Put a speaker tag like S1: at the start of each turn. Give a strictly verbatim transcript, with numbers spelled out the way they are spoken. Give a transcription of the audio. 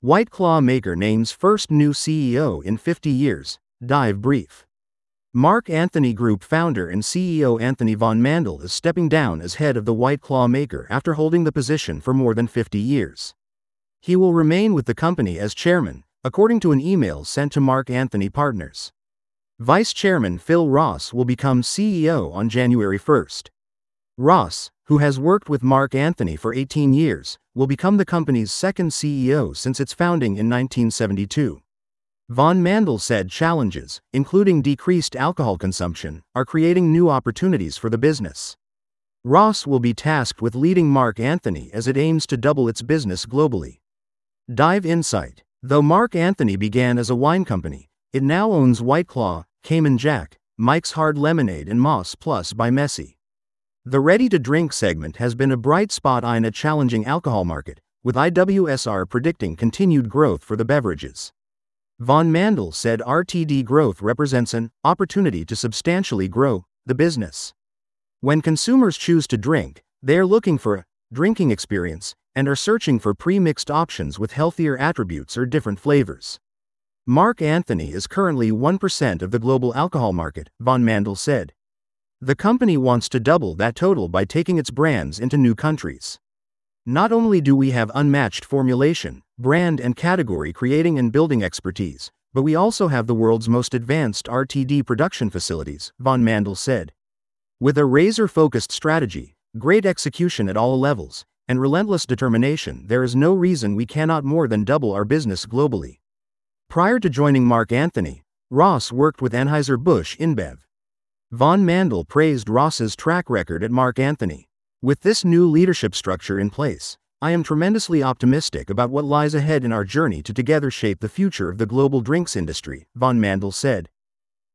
S1: White Claw maker names first new C E O in fifty years. Dive brief. Mark Anthony Group founder and C E O Anthony Von Mandel is stepping down as head of the White Claw maker after holding the position for more than fifty years. He will remain with the company as chairman, according to an email sent to Mark Anthony Partners. Vice Chairman Phil Ross will become C E O on January first. Ross, who has worked with Mark Anthony for eighteen years, will become the company's second C E O since its founding in nineteen seventy-two. Von Mandel said challenges, including decreased alcohol consumption, are creating new opportunities for the business. Ross will be tasked with leading Mark Anthony as it aims to double its business globally. Dive insight. Though Mark Anthony began as a wine company, it now owns White Claw, Cayman Jack, Mike's Hard Lemonade and Moss Plus by Messi. The ready-to-drink segment has been a bright spot in a challenging alcohol market, with I W S R predicting continued growth for the beverages. Von Mandel said R T D growth represents an opportunity to substantially grow the business. When consumers choose to drink, they are looking for a drinking experience and are searching for pre-mixed options with healthier attributes or different flavors. Mark Anthony is currently one percent of the global alcohol market, Von Mandel said. The company wants to double that total by taking its brands into new countries. Not only do we have unmatched formulation, brand and category creating and building expertise, but we also have the world's most advanced R T D production facilities, Von Mandel said. With a razor-focused strategy, great execution at all levels, and relentless determination, there is no reason we cannot more than double our business globally. Prior to joining Mark Anthony, Ross worked with Anheuser-Busch InBev. Von Mandel praised Ross's track record at Mark Anthony. With this new leadership structure in place, I am tremendously optimistic about what lies ahead in our journey to together shape the future of the global drinks industry, Von Mandel said.